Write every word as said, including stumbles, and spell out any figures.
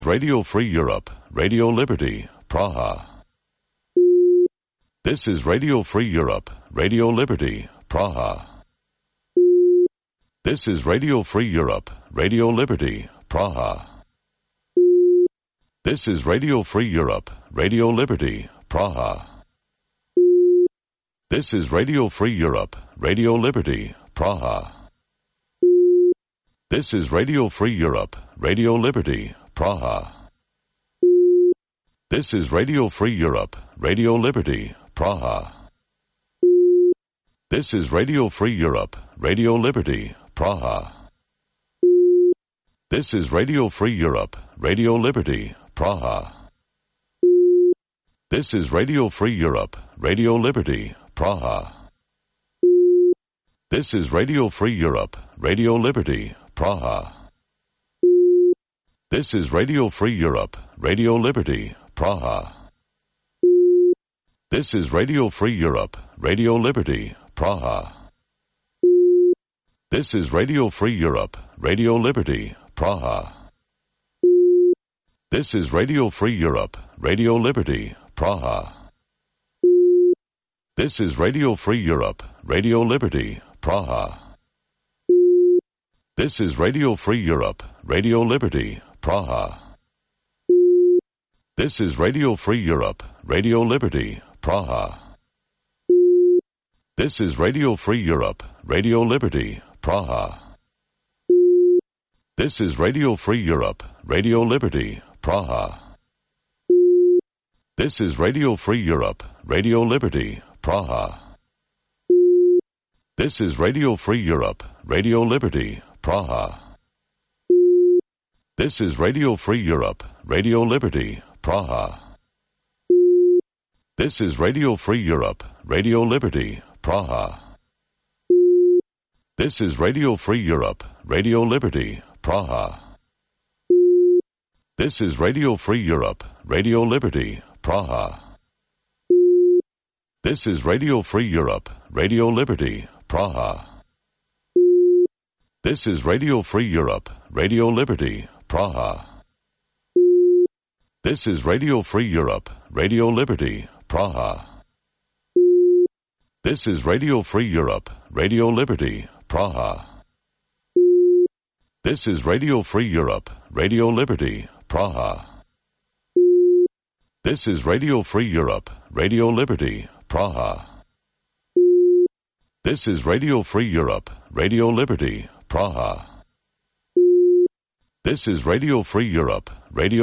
Radio Free Europe, Radio Liberty, Praha. This is Radio Free Europe, Radio Liberty, Praha. This is Radio Free Europe, Radio Liberty, Praha. This is Radio Free Europe, Radio Liberty, Praha. This is Radio Free Europe, Radio Liberty, Praha. This is Radio Free Europe, Radio Liberty, Praha. This is Radio Free Europe, Radio Liberty, Praha. This is Radio Free Europe, Radio Liberty, Praha. This is Radio Free Europe, Radio Liberty, Praha. This is Radio Free Europe, Radio Liberty, Praha. This is Radio Free Europe, Radio Liberty, Praha. This is Radio Free Europe, Radio Liberty, Praha. This is Radio Free Europe, Radio Liberty, Praha. This is Radio Free Europe, Radio Liberty, Praha. This is Radio Free Europe, Radio Liberty, Praha. This is Radio Free Europe, Radio Liberty, Praha. This is Radio Free Europe, Radio Liberty, Praha. This is Radio Free Europe, Radio Liberty, Praha. This is Radio Free Europe, Radio Liberty, Praha. This is Radio Free Europe, Radio Liberty, Praha. This is Radio Free Europe, Radio Liberty, Praha. This is Radio Free Europe, Radio Liberty, Praha. This is Radio Free Europe, Radio Liberty, Praha. This is Radio Free Europe, Radio Liberty, Praha. This is Radio Free Europe, Radio Liberty, Praha. This is Radio Free Europe, Radio Liberty, Praha. This is Radio Free Europe, Radio Liberty, Praha. This is Radio Free Europe, Radio Liberty, Praha. This is Radio Free Europe, Radio Liberty, Praha. This is Radio Free Europe, Radio Liberty, Praha. This is Radio Free Europe, Radio Liberty, Praha. This is Radio Free Europe, Radio Liberty, Praha. This is Radio Free Europe, Radio Liberty, Praha. This is Radio Free Europe, Radio